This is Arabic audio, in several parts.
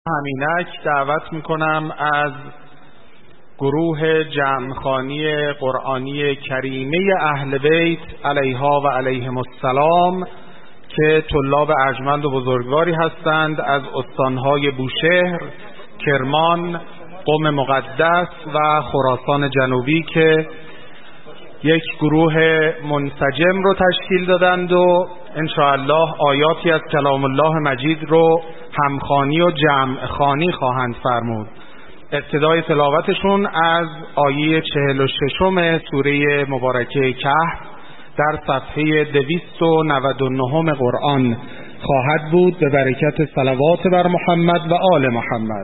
همینک دعوت میکنم از گروه جمعخوانی قرآنی کریمه اهل بیت علیها و علیهم السلام که طلاب ارجمند و بزرگواری هستند از استانهای بوشهر، کرمان، قم مقدس و خراسان جنوبی که یک گروه منسجم رو تشکیل دادند و انشاءالله آیاتی از کلام الله مجید رو همخوانی و جمعخوانی خواهند فرمود. ابتدای تلاوتشون از آیه 46 سوره مبارکه کهف در صفحه 299 قرآن خواهد بود به برکت صلوات بر محمد و آل محمد.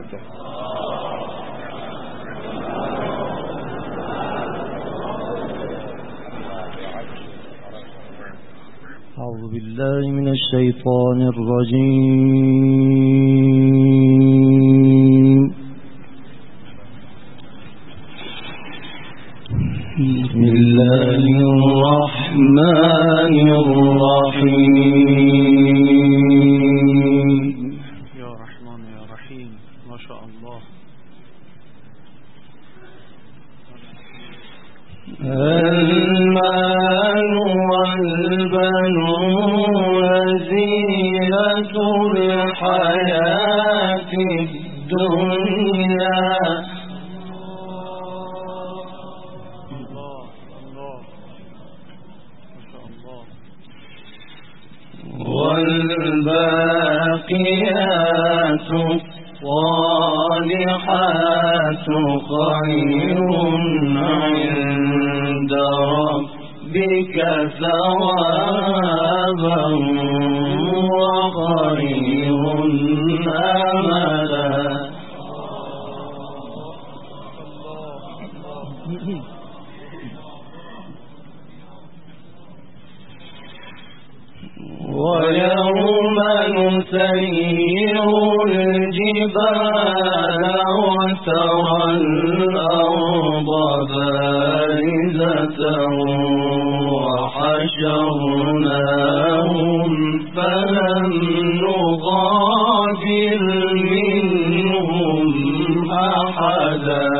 أعوذ بالله من الشيطان الرجيم. بسم الله الرحمن الرحيم. يا رحمن يا رحيم ما شاء الله. المال والبنون زينة الحياة الدنيا والباقيات الصالحات خير عند ربك ثوابا وخير أملا. ويوم نسير الجبال وترى الأرض بارزة وحشرناهم فلم نغادر منهم أحدا.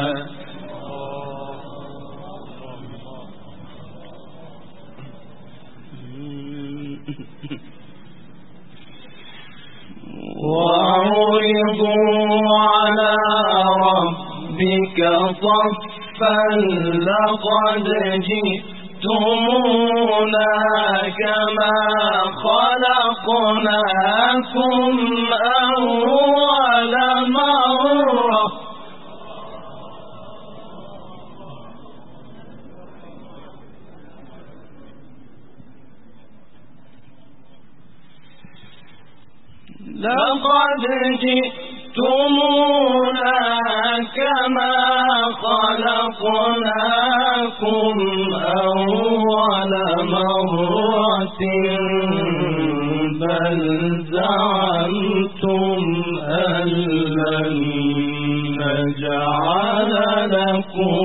وعرضوا على ربك صفا لقد جئتمونا كما خلقناكم أول مرة لقد جئتمونا كما خلقناكم أول مرة بل زعمتم أن لن نجعل لكم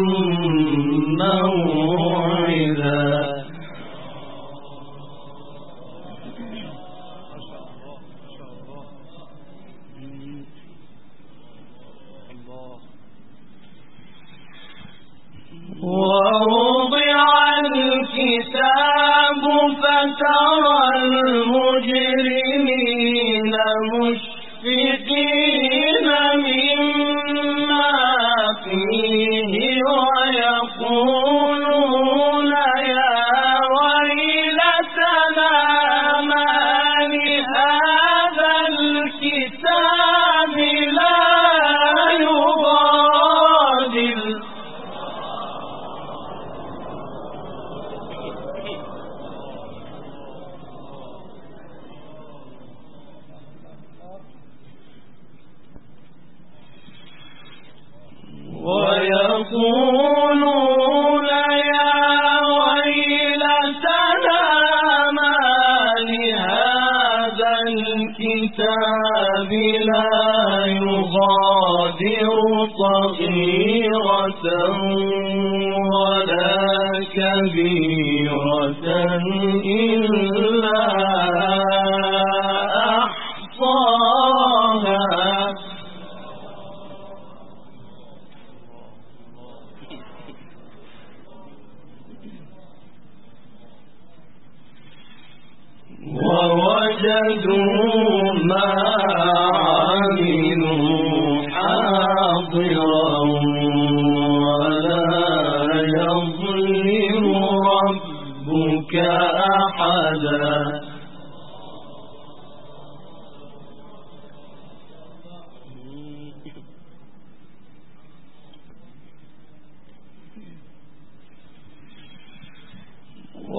موعدا. ووضع الكتاب فترى المجرمين مشفقين مما فيه ويقولون يا ويلتنا ما لهذا الكتاب لا يغادر ويقولون يا ويلتنا ما لهذا الكتاب لا يغادر صغيرة ولا كبيرة إلا أحصاها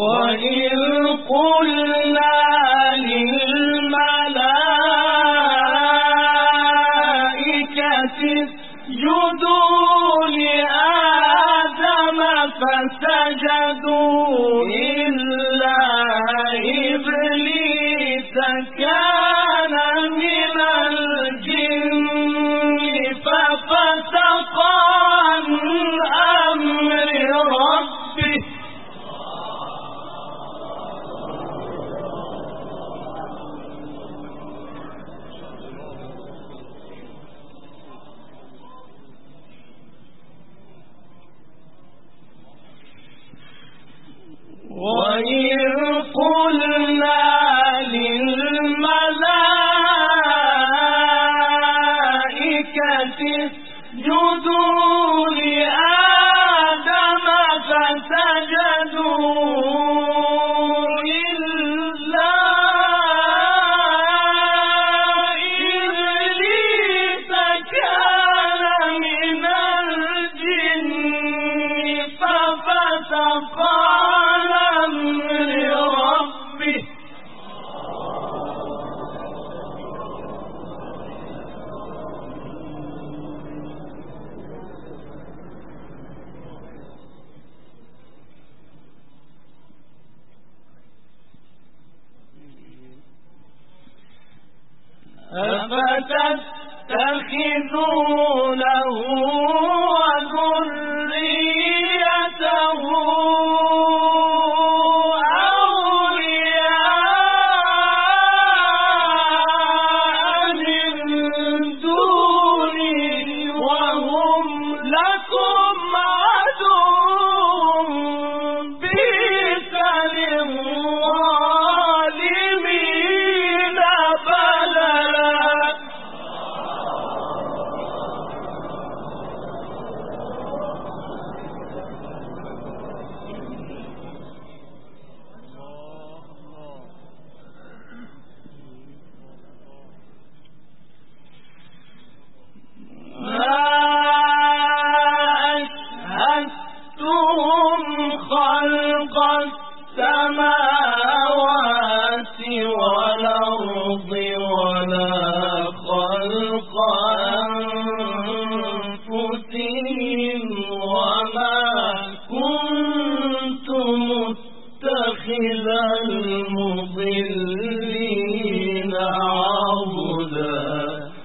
وإذ قلنا للملائكة اسجدوا لآدم فسجدوا إلا إبليس كان من الجن ففسق عن أمر ربه وإذ قلنا للملائكة اسجدوا لآدم فسجدوا إلا إبليس كان من الجن ففسق عن أمر ربه أفتتخذونه وذريته أولياء من دوني وهم لكم عدو بئس للظالمين بدلا خلق السماوات والأرض ولا خلق أنفسهم وما كنت متخذ المضلين عضدا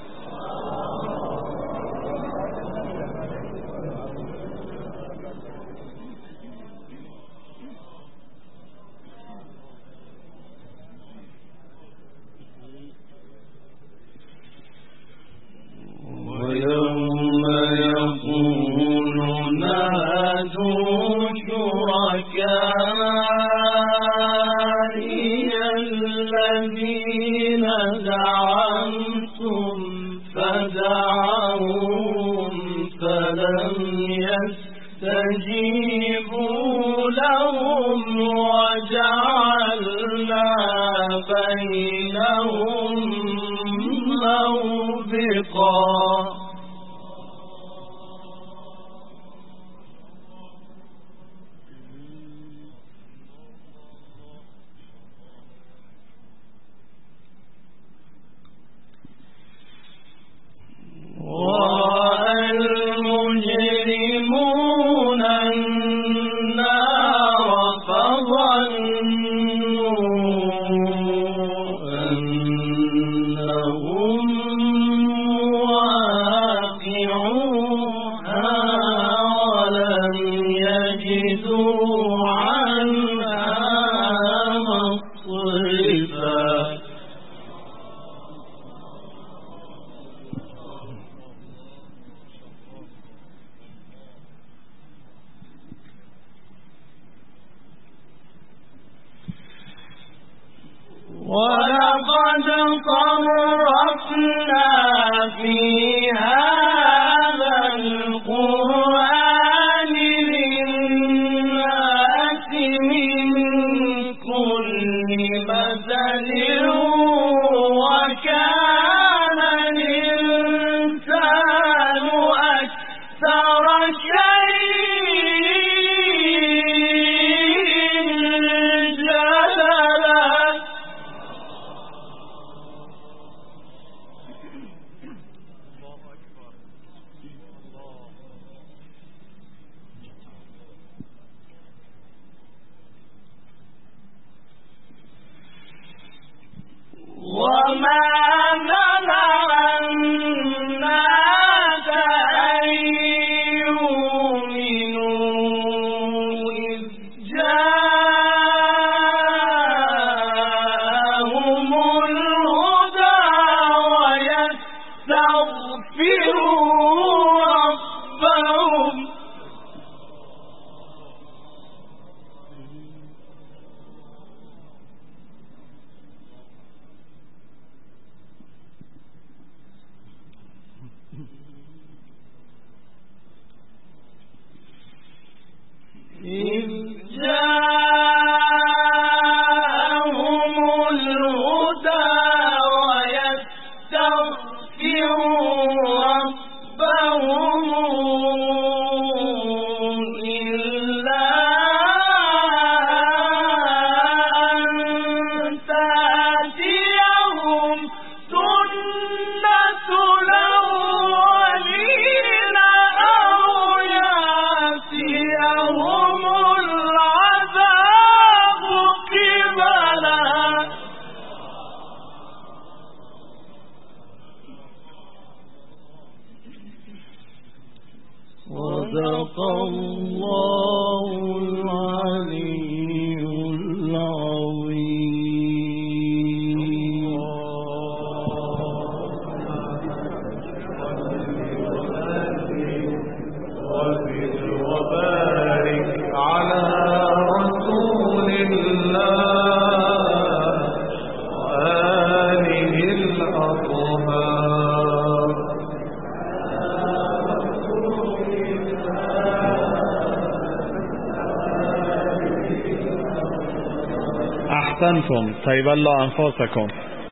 ويوم يقول نادوا شركائي الذين زعمتم فدعوهم فلم يستجيبوا لهم وجعلنا بينهم موبقا ورأى المجرمون النار فظنوا أنهم ربهم إذ جاءهم الهدى ويستغفروا ربهم إلا أن تأتيهم سنة الأولين أو يأتيهم العذاب قبلا صدق الله العلي العظيم. وبارك على رسول الله وآله الأطهار. أحسنتم، طيب الله أنفسكم.